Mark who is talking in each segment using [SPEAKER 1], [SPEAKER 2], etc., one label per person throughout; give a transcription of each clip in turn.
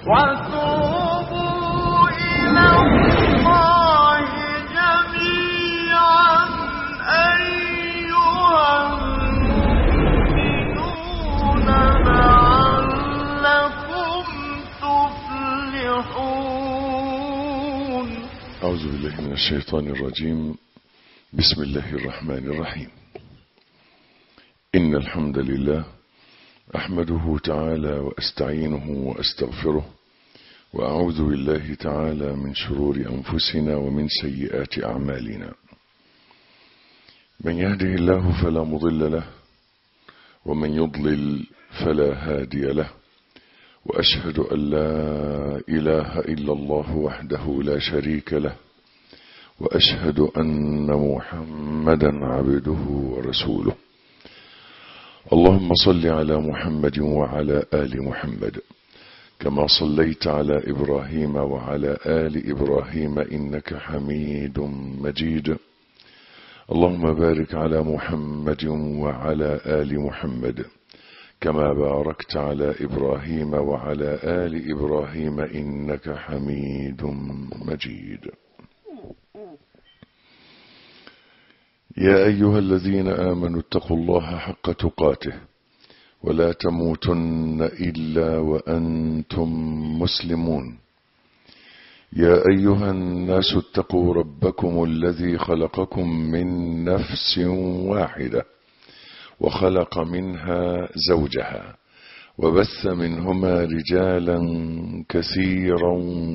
[SPEAKER 1] وتوبوا إلى الله جميعا أيها المؤمنون لعلكم تفلحون.
[SPEAKER 2] أعوذ بالله من الشيطان الرجيم. بسم الله الرحمن الرحيم. إن الحمد لله أحمده تعالى وأستعينه وأستغفره وأعوذ بالله تعالى من شرور أنفسنا ومن سيئات أعمالنا. من يهده الله فلا مضل له ومن يضلل فلا هادي له، وأشهد أن لا إله إلا الله وحده لا شريك له، وأشهد أن محمدا عبده ورسوله. اللهم صل على محمد وعلى آل محمد كما صليت على إبراهيم وعلى آل إبراهيم إنك حميد مجيد. اللهم بارك على محمد وعلى آل محمد كما باركت على إبراهيم وعلى آل إبراهيم إنك حميد مجيد. يا أيها الذين آمنوا اتقوا الله حق تقاته ولا تموتن إلا وأنتم مسلمون. يا أيها الناس اتقوا ربكم الذي خلقكم من نفس واحدة وخلق منها زوجها وبث منهما رجالا كثيرا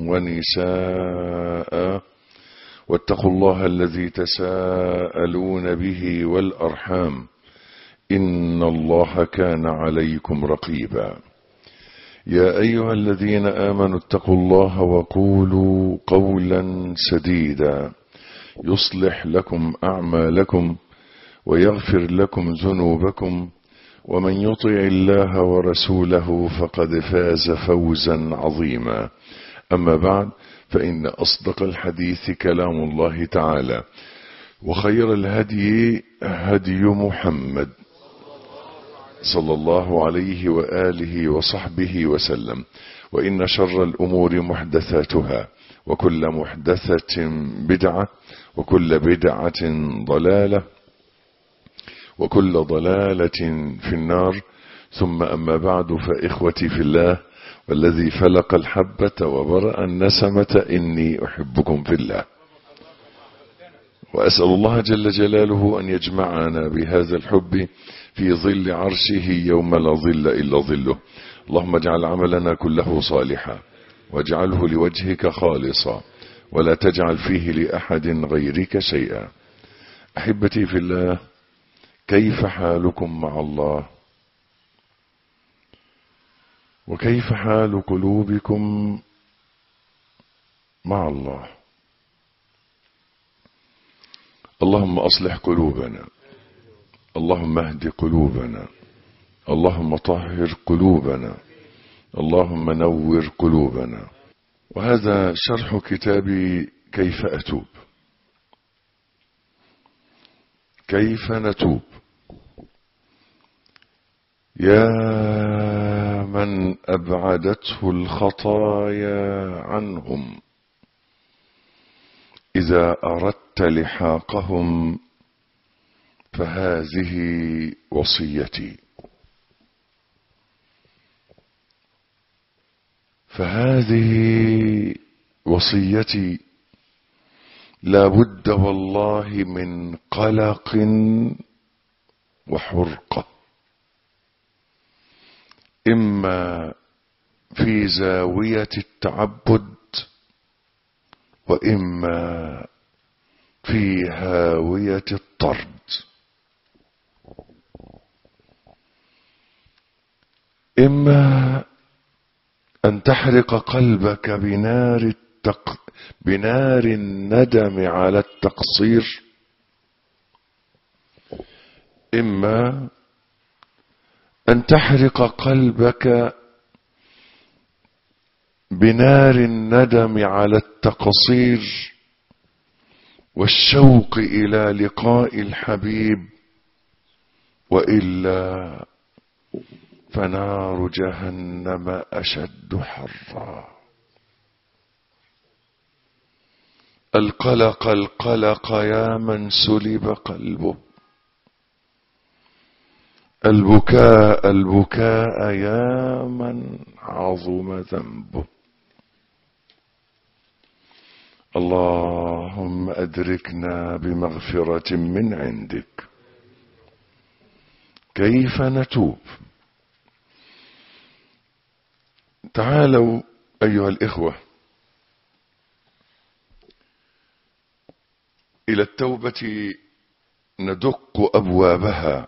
[SPEAKER 2] ونساء، واتقوا الله الذي تساءلون به والأرحام إن الله كان عليكم رقيبا. يا أيها الذين آمنوا اتقوا الله وقولوا قولا سديدا يصلح لكم أعمالكم ويغفر لكم ذنوبكم، ومن يطع الله ورسوله فقد فاز فوزا عظيما. أما بعد، فإن أصدق الحديث كلام الله تعالى، وخير الهدي هدي محمد صلى الله عليه وآله وصحبه وسلم، وإن شر الأمور محدثاتها، وكل محدثة بدعة، وكل بدعة ضلالة، وكل ضلالة في النار. ثم أما بعد، فإخوتي في الله والذي فلق الحبة وبرأ النسمة إني أحبكم في الله، وأسأل الله جل جلاله أن يجمعنا بهذا الحب في ظل عرشه يوم لا ظل إلا ظله. اللهم اجعل عملنا كله صالحا واجعله لوجهك خالصا ولا تجعل فيه لأحد غيرك شيئا. أحبتي في الله، كيف حالكم مع الله؟ وكيف حال قلوبكم مع الله؟ اللهم أصلح قلوبنا، اللهم اهد قلوبنا، اللهم طهر قلوبنا، اللهم نور قلوبنا. وهذا شرح كتاب كيف أتوب. كيف نتوب؟ يا من أبعدته الخطايا عنهم، إذا أردت لحاقهم فهذه وصيتي، فهذه وصيتي. لا بد والله من قلق وحرقة، إما في زاوية التعبد وإما في هاوية الطرد. إما أن تحرق قلبك بنار الندم على التقصير، إما أن تحرق قلبك بنار الندم على التقصير والشوق إلى لقاء الحبيب، وإلا فنار جهنم أشد حرا. القلق القلق يا من سلب قلبه، البكاء البكاء يا من عظم ذنبه. اللهم أدركنا بمغفرة من عندك. كيف نتوب؟ تعالوا أيها الإخوة إلى التوبة ندق أبوابها.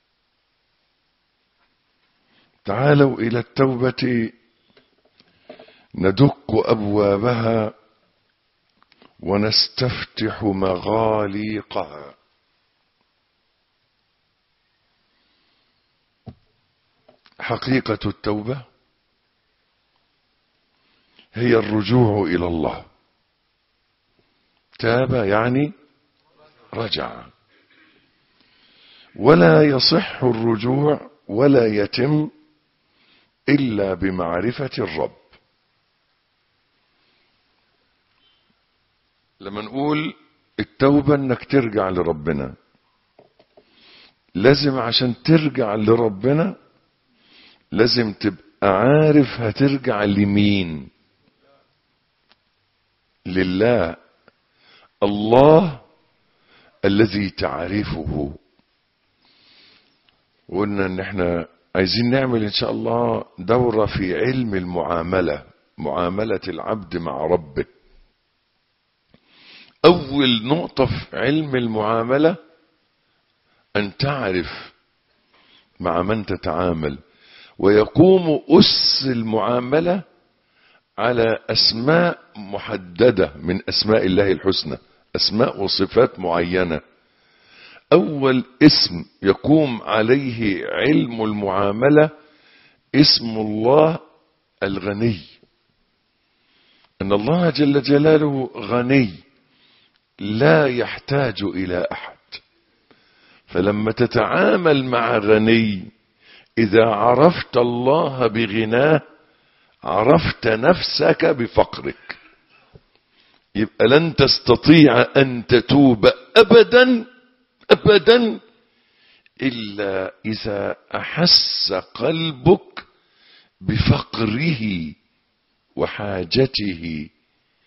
[SPEAKER 2] تعالوا إلى التوبة ندق أبوابها ونستفتح مغاليقها. حقيقة التوبة هي الرجوع إلى الله. تاب يعني رجع، ولا يصح الرجوع ولا يتم إلا بمعرفة الرب. لما نقول التوبة انك ترجع لربنا، لازم عشان ترجع لربنا لازم تبقى عارف هترجع لمين. لله، الله الذي تعرفه. وقلنا ان احنا عايزين نعمل ان شاء الله دورة في علم المعاملة، معاملة العبد مع ربه. اول نقطة في علم المعاملة ان تعرف مع من تتعامل، ويقوم أس المعاملة على أسماء محددة من أسماء الله الحسنى، أسماء وصفات معينة. أول اسم يقوم عليه علم المعاملة اسم الله الغني. أن الله جل جلاله غني لا يحتاج إلى أحد. فلما تتعامل مع غني، إذا عرفت الله بغناه عرفت نفسك بفقرك. يبقى لن تستطيع أن تتوب أبدا أبدا إلا إذا أحس قلبك بفقره وحاجته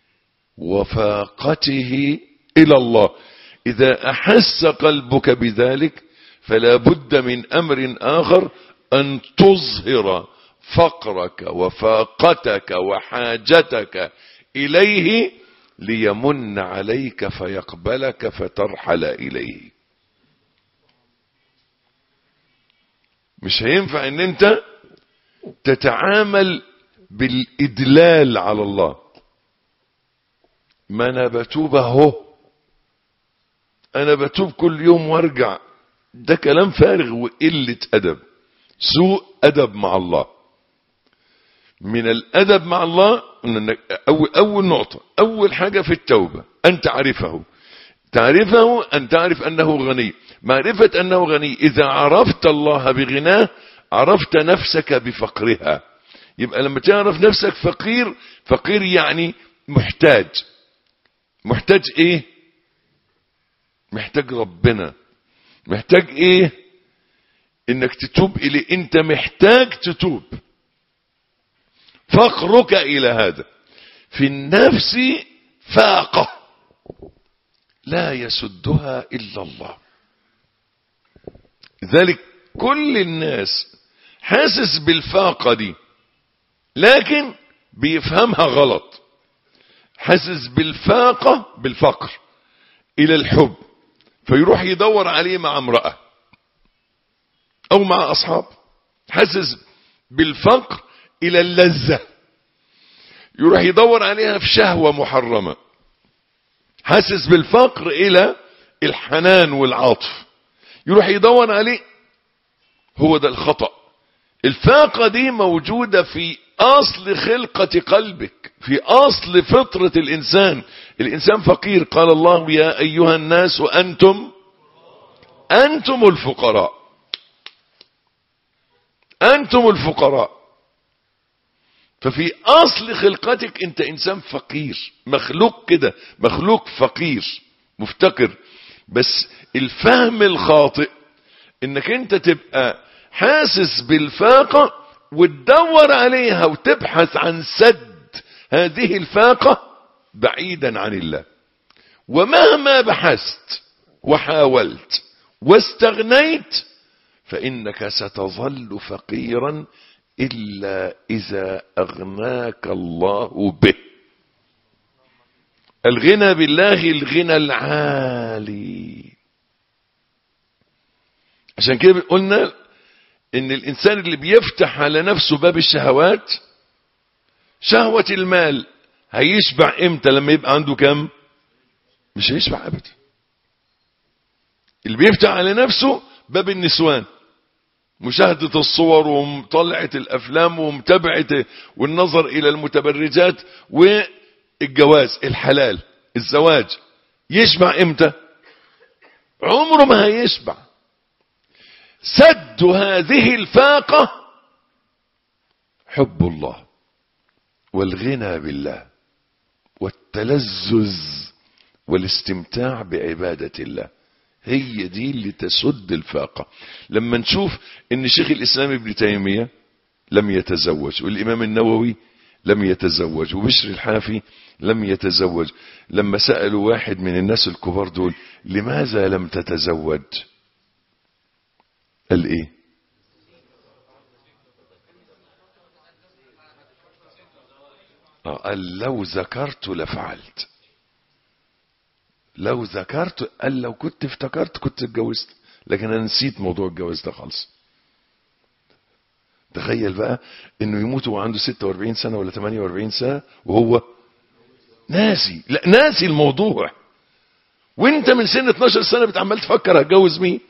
[SPEAKER 2] وفاقته إلى الله. إذا أحس قلبك بذلك فلا بد من أمر آخر، أن تظهر فقرك وفاقتك وحاجتك إليه ليمن عليك فيقبلك فترحل إليه. مش هينفع ان انت تتعامل بالإدلال على الله. ما انا بتوب اهو، انا بتوب كل يوم وارجع، ده كلام فارغ وقلة أدب، سوء أدب مع الله. من الأدب مع الله أول نقطة، أول حاجة في التوبة أن تعرفه. تعرفه أن تعرف أنه غني. معرفة أنه غني، إذا عرفت الله بغناه عرفت نفسك بفقرها. يبقى لما تعرف نفسك فقير، فقير يعني محتاج. محتاج إيه؟ محتاج ربنا. محتاج إيه؟ إنك تتوب إليه. أنت محتاج تتوب. فقرك إلى هذا. في النفس فاقة لا يسدها إلا الله. لذلك كل الناس حاسس بالفاقة دي، لكن بيفهمها غلط. حاسس بالفاقة بالفقر إلى الحب، فيروح يدور عليه مع امرأة أو مع أصحاب. حاسس بالفقر إلى اللذة، يروح يدور عليها في شهوة محرمة. حاسس بالفقر إلى الحنان والعاطف، يروح يدور عليه. هو ده الخطأ. الفاقة دي موجودة في أصل خلقة قلبك، في أصل فطرة الإنسان. الإنسان فقير. قال الله يا أيها الناس أنتم الفقراء. أنتم الفقراء. ففي أصل خلقتك أنت إنسان فقير، مخلوق كده، مخلوق فقير مفتقر. بس الفهم الخاطئ إنك أنت تبقى حاسس بالفاقة وتدور عليها وتبحث عن سد هذه الفاقة بعيدا عن الله. ومهما بحثت وحاولت واستغنيت فإنك ستظل فقيرا إلا إذا أغناك الله به. الغنى بالله الغنى العالي. عشان كده قلنا إن الإنسان اللي بيفتح على نفسه باب الشهوات، شهوة المال، هيشبع إمتى؟ لما يبقى عنده كم؟ مش هيشبع أبدا. اللي بيفتح على نفسه باب النسوان، مشاهدة الصور ومطلعة الأفلام ومتابعة والنظر إلى المتبرجات والجواز الحلال الزواج، يشبع إمتى؟ عمره ما هيشبع. سد هذه الفاقة حب الله والغنى بالله والتلذذ والاستمتاع بعبادة الله. هي دي اللي تسد الفاقة. لما نشوف ان شيخ الاسلام ابن تيمية لم يتزوج، والامام النووي لم يتزوج، وبشر الحافي لم يتزوج، لما سألوا واحد من الناس الكبار دول لماذا لم تتزوج؟ قال ايه؟ قال لو ذكرت لفعلت. لو ذكرت، قال لو كنت افتكرت كنت اتجوزت، لكن انا نسيت موضوع الجواز ده خالص. تخيل بقى انه يموت وهو عنده 46 سنة ولا 48 سنة وهو ناسي، لا ناسي الموضوع. وانت من سن 12 سنة بتعمل تفكر هتجوز مين.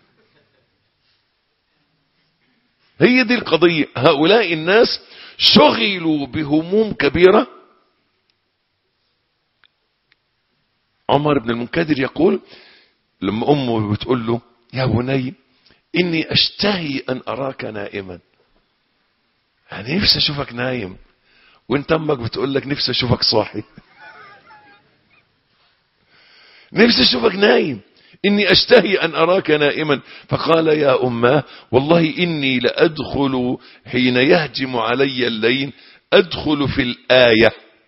[SPEAKER 2] هي دي القضية. هؤلاء الناس شغلوا بهموم كبيرة. عمر بن المنكدر يقول لما أمه بتقول له يا بني إني أشتهي أن أراك نائما، يعني نفسي أشوفك نايم، وانت أمك بتقول لك نفسي أشوفك صاحي. نفسي أشوفك نايم، إني أشتهي أن أراك نائما. فقال يا أماه والله إني لأدخل حين يهجم علي الليل، أدخل في الآية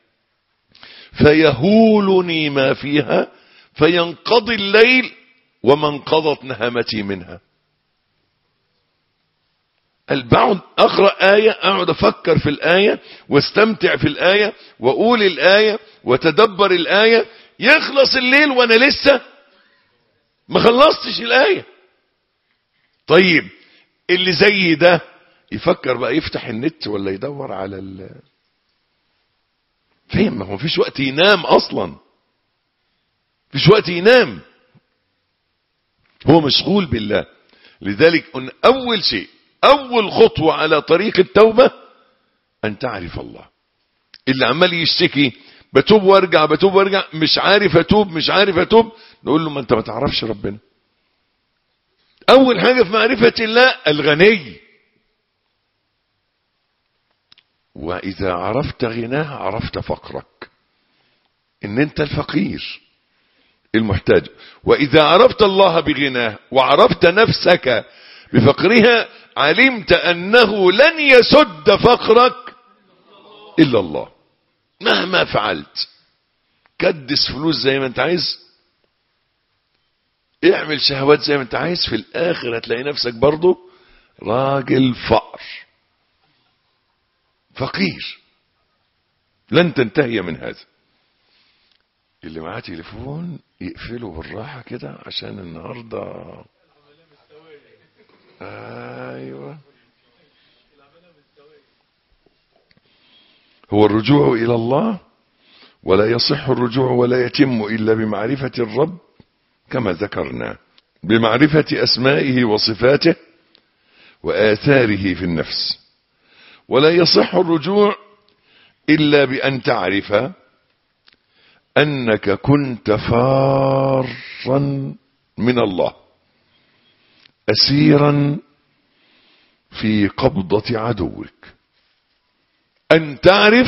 [SPEAKER 2] فيهولني ما فيها فينقضي الليل وما انقضت نهمتي منها. بقعد أقرأ آية، أقعد أفكر في الآية واستمتع في الآية وأقول الآية وتدبر الآية، يخلص الليل وأنا لسه ما خلصتش الآية. طيب اللي زي ده يفكر بقى يفتح النت ولا يدور على فهم؟ ما هو مفيش وقت ينام اصلا، مفيش وقت ينام، هو مشغول بالله. لذلك قلنا اول شيء، اول خطوة على طريق التوبة ان تعرف الله. اللي عمال يشتكي بتوب وارجع بتوب وارجع، مش عارف اتوب مش عارف اتوب، نقول له ما انت ما تعرفش ربنا. اول حاجة في معرفة الله الغني، واذا عرفت غناه عرفت فقرك، ان انت الفقير المحتاج. واذا عرفت الله بغناه وعرفت نفسك بفقرها علمت انه لن يسد فقرك الا الله. مهما فعلت، كدس فلوس زي ما انت عايز، اعمل شهوات زي ما انت عايز، في الاخر هتلاقي نفسك برضو راجل فقر فقير، لن تنتهي من هذا. اللي معاه تليفون يقفله بالراحة كده عشان النهاردة. ايوه، هو الرجوع الى الله، ولا يصح الرجوع ولا يتم الا بمعرفة الرب كما ذكرنا، بمعرفة اسمائه وصفاته واثاره في النفس. ولا يصح الرجوع الا بان تعرف انك كنت فارا من الله، اسيرا في قبضة عدوك، أن تعرف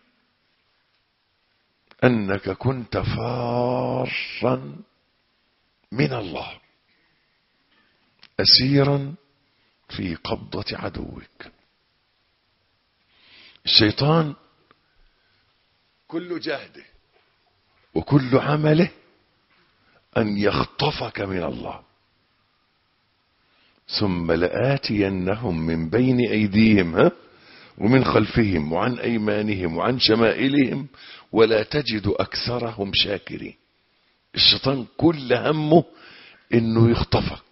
[SPEAKER 2] أنك كنت فارا من الله، أسيرا في قبضة عدوك. الشيطان كل جهده وكل عمله أن يخطفك من الله. ثم لآتينهم من بين أيديهم ومن خلفهم وعن أيمانهم وعن شمائلهم ولا تجد أكثرهم شاكرين. الشيطان كل همه إنه يخطفك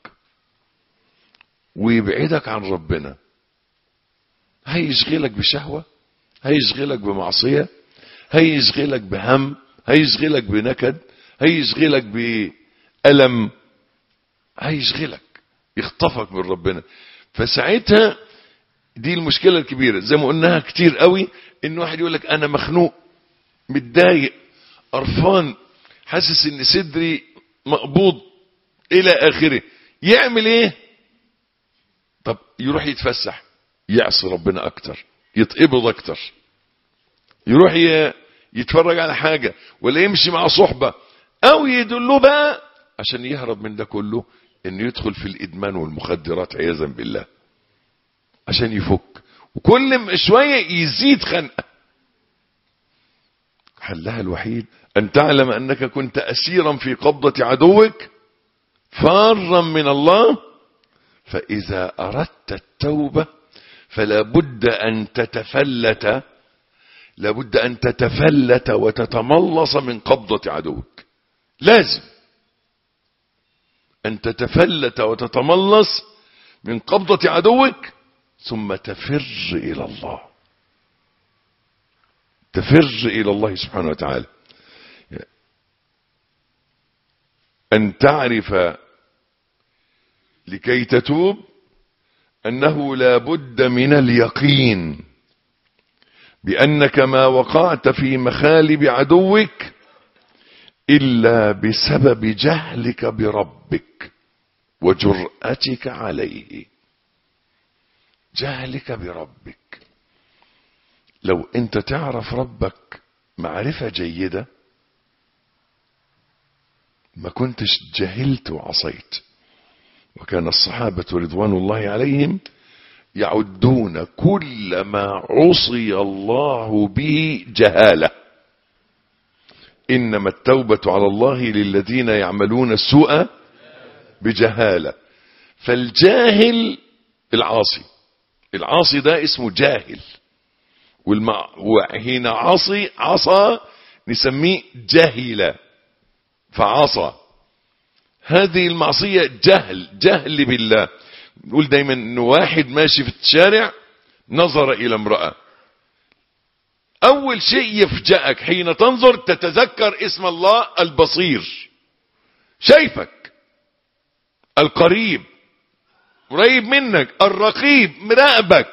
[SPEAKER 2] ويبعدك عن ربنا. هيشغلك بشهوة، هيشغلك بمعصية، هيشغلك بهم، هيشغلك بنكد، هيشغلك بألم، هيشغلك يخطفك من ربنا. فساعتها دي المشكلة الكبيرة زي ما قلناها كتير قوي، ان واحد يقول لك انا مخنوق، متضايق، قرفان، حاسس ان صدري مقبوض الى اخره. يعمل ايه؟ طب يروح يتفسح، يعصي ربنا اكتر، يتقبض اكتر، يروح يتفرج على حاجة ولا يمشي مع صحبة، او يدله بقى عشان يهرب من ده كله انه يدخل في الادمان والمخدرات عياذا بالله عشان يفك، وكل شوية يزيد خنقة. حلها الوحيد ان تعلم انك كنت اسيرا في قبضة عدوك فارا من الله، فاذا اردت التوبة فلا بد ان تتفلت، لابد ان تتفلت وتتملص من قبضة عدوك. لازم ان تتفلت وتتملص من قبضة عدوك ثم تفر الى الله، تفر الى الله سبحانه وتعالى. ان تعرف لكي تتوب انه لا بد من اليقين بانك ما وقعت في مخالب عدوك الا بسبب جهلك بربك وجرأتك عليه. جهلك بربك، لو انت تعرف ربك معرفة جيدة ما كنتش جهلت وعصيت. وكان الصحابة رضوان الله عليهم يعدون كل ما عصي الله به جهالة. إنما التوبة على الله للذين يعملون السوء بجهالة. فالجاهل العاصي، العاصي ده اسمه جاهل، وهنا عصى نسميه جهل فعصى. هذه المعصية جهل بالله. نقول دايما انه واحد ماشي في الشارع نظر الى امرأة، اول شيء يفجأك حين تنظر تتذكر اسم الله البصير، شايفك، القريب قريب منك، الرقيب مراقبك،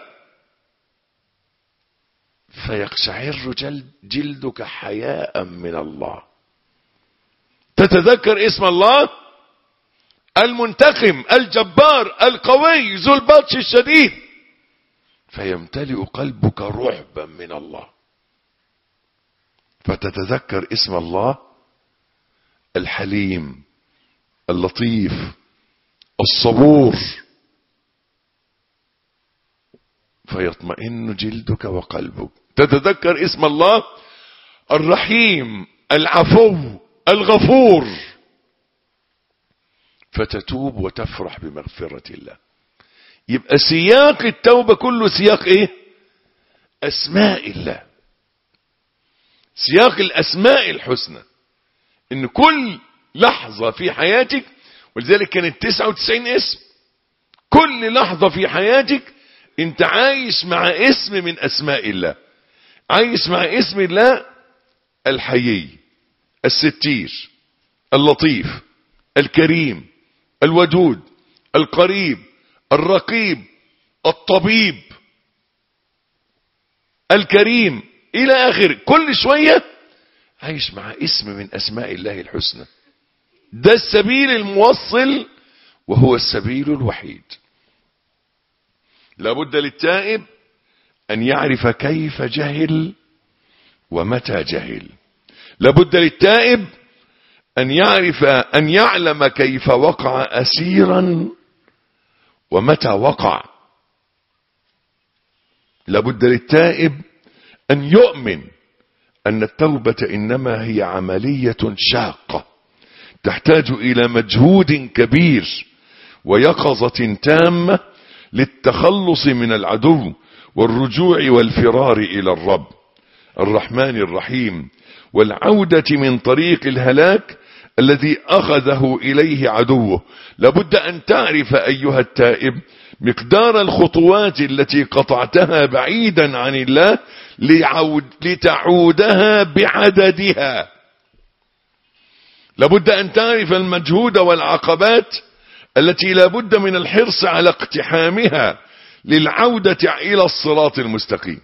[SPEAKER 2] فيقشعر جلدك حياء من الله. تتذكر اسم الله المنتقم الجبار القوي ذو البطش الشديد، فيمتلئ قلبك رعبا من الله. فتتذكر اسم الله الحليم اللطيف الصبور، فيطمئن جلدك وقلبك. تتذكر اسم الله الرحيم العفو الغفور، فتتوب وتفرح بمغفرة الله. يبقى سياق التوبة كله سياق ايه؟ اسماء الله، سياق الاسماء الحسنى. ان كل لحظة في حياتك، ولذلك كانت 99 اسم، كل لحظة في حياتك انت عايش مع اسم من اسماء الله، عايش مع اسم الله الحيي الستير اللطيف الكريم الودود القريب الرقيب الطبيب الكريم الى اخر. كل شوية عايش مع اسم من اسماء الله الحسنى. ده السبيل الموصل، وهو السبيل الوحيد. لابد للتائب أن يعرف كيف جهل ومتى جهل. لابد للتائب أن يعلم كيف وقع أسيرا ومتى وقع. لابد للتائب أن يؤمن أن التوبة إنما هي عملية شاقة تحتاج إلى مجهود كبير ويقظة تامة للتخلص من العدو والرجوع والفرار إلى الرب الرحمن الرحيم، والعودة من طريق الهلاك الذي أخذه إليه عدوه. لابد أن تعرف أيها التائب مقدار الخطوات التي قطعتها بعيدا عن الله لتعودها بعددها. لابد أن تعرف المجهود والعقبات التي لابد من الحرص على اقتحامها للعودة إلى الصراط المستقيم.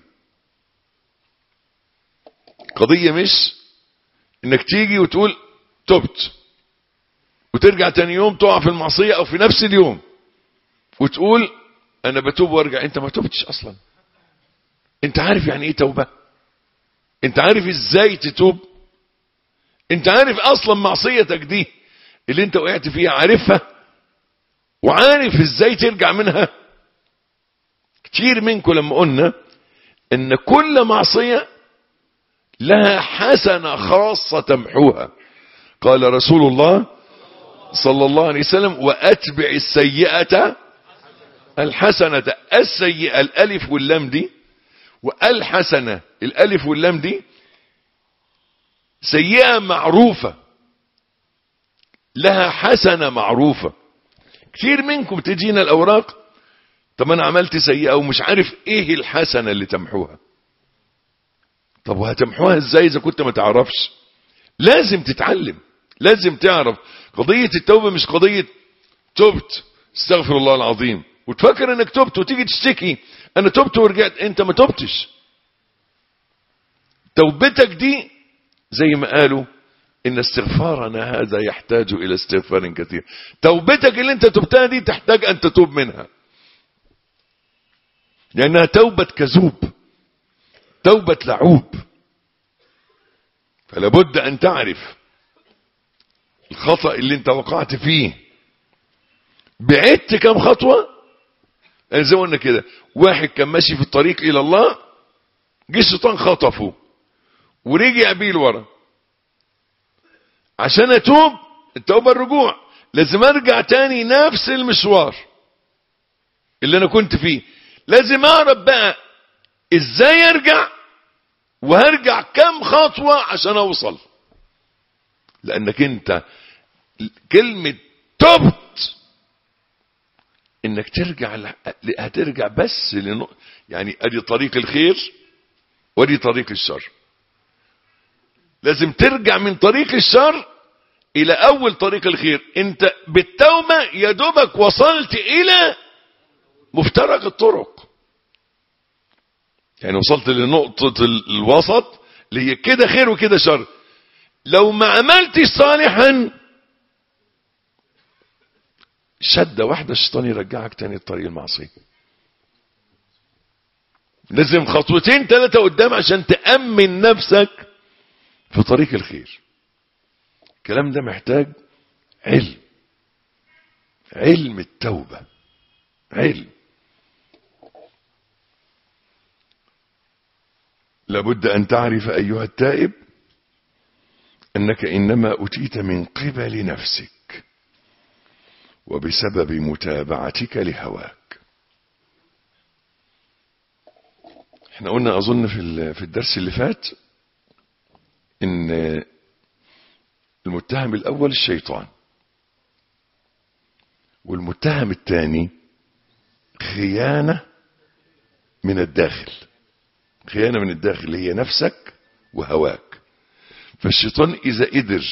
[SPEAKER 2] قضية مش انك تيجي وتقول تبت وترجع تاني يوم تقع في المعصية او في نفس اليوم وتقول انا بتوب وارجع. انت ما تبتش اصلا. انت عارف يعني ايه توبة؟ انت عارف ازاي تتوب؟ انت عارف اصلا معصيتك دي اللي انت وقعت فيها عارفها وعارف ازاي ترجع منها؟ كتير منكم لما قلنا ان كل معصية لها حسنة خاصة تمحوها. قال رسول الله صلى الله عليه وسلم وأتبع السيئة الحسنة. السيئة الألف واللام دي والحسنة الألف واللام دي سيئة معروفة لها حسنة معروفة. كثير منكم تجينا الأوراق طب أنا عملت سيئة ومش عارف إيه الحسنة اللي تمحوها. طب وهتمحوها إزاي إذا كنت ما تعرفش؟ لازم تتعلم، لازم تعرف. قضية التوبة مش قضية تبت استغفر الله العظيم وتفكر انك تبت وتيجي تشتكي انا تبت ورجعت. انت ما تبتش. توبتك دي زي ما قالوا ان استغفارنا هذا يحتاج الى استغفار كثير. توبتك اللي انت تبتها دي تحتاج ان تتوب منها لانها توبة كذوب، توبة لعوب. فلا بد ان تعرف الخطأ اللي انت وقعت فيه بعدت كم خطوة. زي ما قلنا كده واحد كان ماشي في الطريق الى الله جه الشيطان خطفه ورجع بيه لورا. عشان اتوب التوبة الرجوع لازم ارجع تاني نفس المشوار اللي انا كنت فيه. لازم اعرف بقى ازاي ارجع وهرجع كم خطوة عشان اوصل. لانك انت كلمة تبت انك ترجع هترجع بس يعني ادي طريق الخير وادي طريق الشر. لازم ترجع من طريق الشر الى اول طريق الخير. انت بالتوبة يا دوبك وصلت الى مفترق الطرق، يعني وصلت لنقطة الوسط اللي هي كده خير وكده شر. لو ما عملتش صالحا شدة واحدة الشيطان يرجعك تاني الطريق المعصية. لازم خطوتين ثلاثة قدام عشان تأمن نفسك في طريق الخير. الكلام ده محتاج علم التوبة، علم. لابد أن تعرف أيها التائب أنك إنما أتيت من قبل نفسك وبسبب متابعتك لهواك. احنا قلنا أظن في الدرس اللي فات إن المتهم الأول الشيطان والمتهم الثاني خيانة من الداخل. خيانة من الداخل هي نفسك وهواك. فالشيطان إذا قدر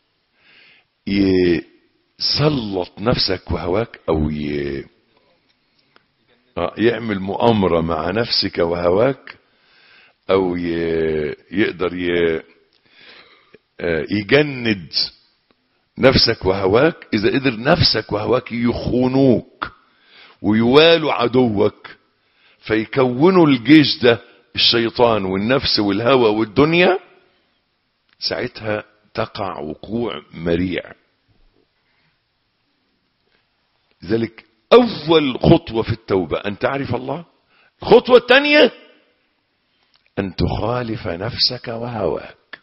[SPEAKER 2] يسلط نفسك وهواك أو يعمل مؤامرة مع نفسك وهواك أو يقدر يجند نفسك وهواك. إذا قدر نفسك وهواك يخونوك ويوالوا عدوك فيكونوا الجيش ده الشيطان والنفس والهوى والدنيا، ساعتها تقع وقوع مريع. لذلك أول خطوة في التوبة أن تعرف الله. الخطوة الثانية أن تخالف نفسك وهواك،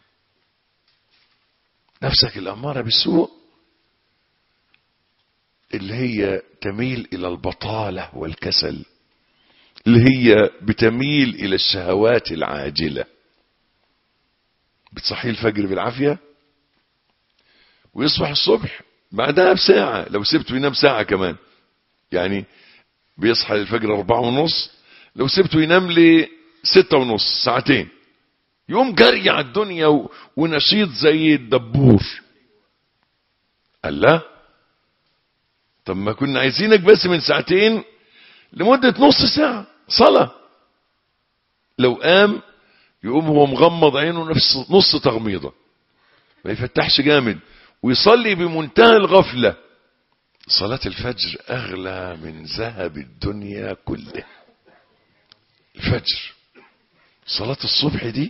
[SPEAKER 2] نفسك الأمارة بالسوء اللي هي تميل إلى البطالة والكسل، اللي هي بتميل إلى الشهوات العاجلة. بتصحي الفجر بالعافية ويصبح الصبح بعدها بساعة، لو سبته ينام ساعة كمان، يعني بيصحى الفجر 4:30، لو سبته ينام ل6:30، ساعتين، يوم جري على الدنيا ونشيط زي الدبور. قال لا، طب ما كنا عايزينك بس من ساعتين لمدة نص ساعة صلاة. لو قام يقوم هو مغمض عينه نص تغميضة، ما يفتحش جامد، ويصلي بمنتهى الغفلة. صلاة الفجر أغلى من ذهب الدنيا كله. الفجر، صلاة الصبح دي،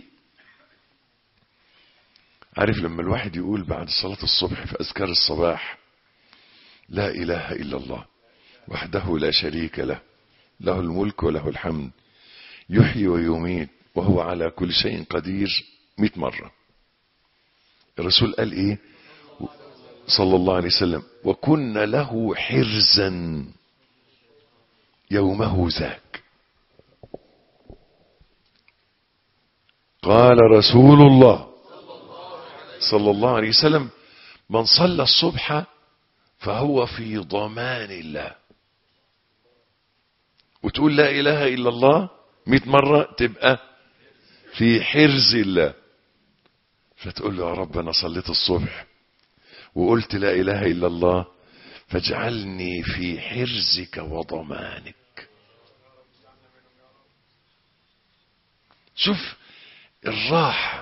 [SPEAKER 2] عارف لما الواحد يقول بعد صلاة الصبح في أذكار الصباح: لا إله إلا الله وحده لا شريك له، له الملك وله الحمد، يحيي ويميت وهو على كل شيء قدير، 100 مرة. الرسول قال إيه صلى الله عليه وسلم: وكن له حرزا يومه ذاك. قال رسول الله صلى الله عليه وسلم: من صلى الصبح فهو في ضمان الله. وتقول لا إله إلا الله 100 مرة، تبقى في حرز الله. فتقول له: يا رب أنا صليت الصبح وقلت لا إله إلا الله، فاجعلني في حرزك وضمانك. شوف الراحة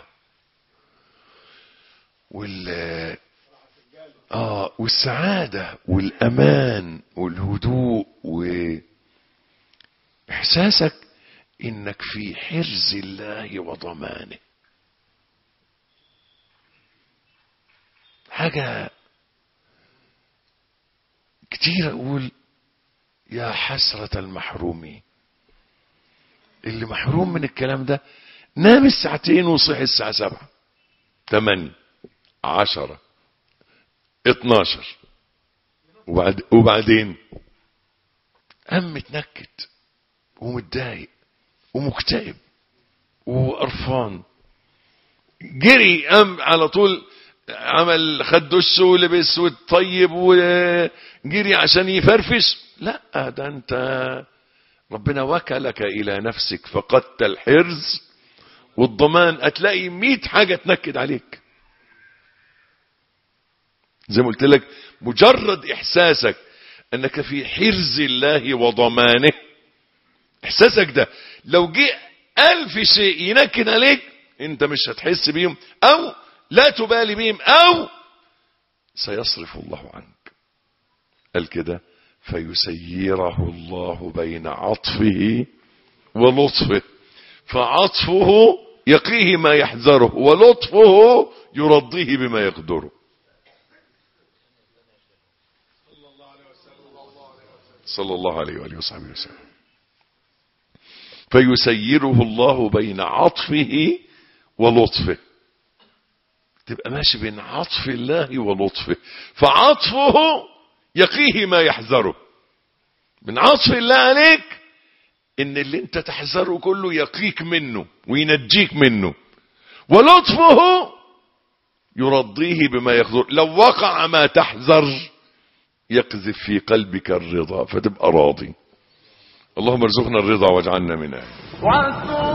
[SPEAKER 2] والسعادة والأمان والهدوء وإحساسك إنك في حرز الله وضمانه. حاجة كتير أقول يا حسرة المحرومين، اللي محروم من الكلام ده. نام الساعتين وصحي الساعة 7 8 10 12، وبعدين قام متنكد ومتضايق ومكتئب وقرفان، جري قام على طول، عمل خد دش ولبس وطيب وجري عشان يفرفش. لا، ده انت ربنا وكلك الى نفسك فقدت الحرز والضمان. هتلاقي 100 حاجة تنكد عليك. زي ما قلت لك، مجرد احساسك انك في حرز الله وضمانه، احساسك ده لو جه 1000 شيء ينكد عليك، انت مش هتحس بيهم او لا تبالي بهم، او سيصرف الله عنك. قال كده: فيسيره الله بين عطفه ولطفه، فعطفه يقيه ما يحذره، ولطفه يرضيه بما يقدره. صلى الله عليه وآله وصحبه وسلم. فيسيره الله بين عطفه ولطفه، تبقى ماشي بين عطف الله ولطفه. فعطفه يقيه ما يحذره، من عطف الله عليك ان اللي انت تحذره كله يقيك منه وينجيك منه، ولطفه يرضيه بما يقدر. لو وقع ما تحذر يقذف في قلبك الرضا فتبقى راضي. اللهم ارزقنا الرضا واجعلنا منه.